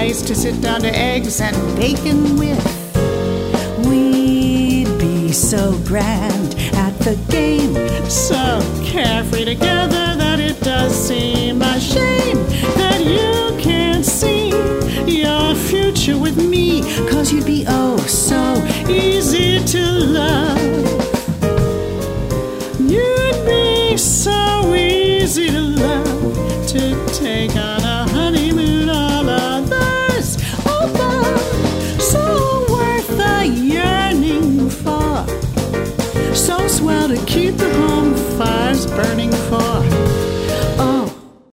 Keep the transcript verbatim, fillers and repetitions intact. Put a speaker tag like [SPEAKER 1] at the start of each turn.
[SPEAKER 1] nice to sit down to eggs and bacon with.
[SPEAKER 2] We'd be so grand at the game,
[SPEAKER 1] so carefree together that it does seem a shame that you can't see your future with me,
[SPEAKER 2] 'cause you'd be oh so
[SPEAKER 1] easy to love. You'd be so easy to love, to take on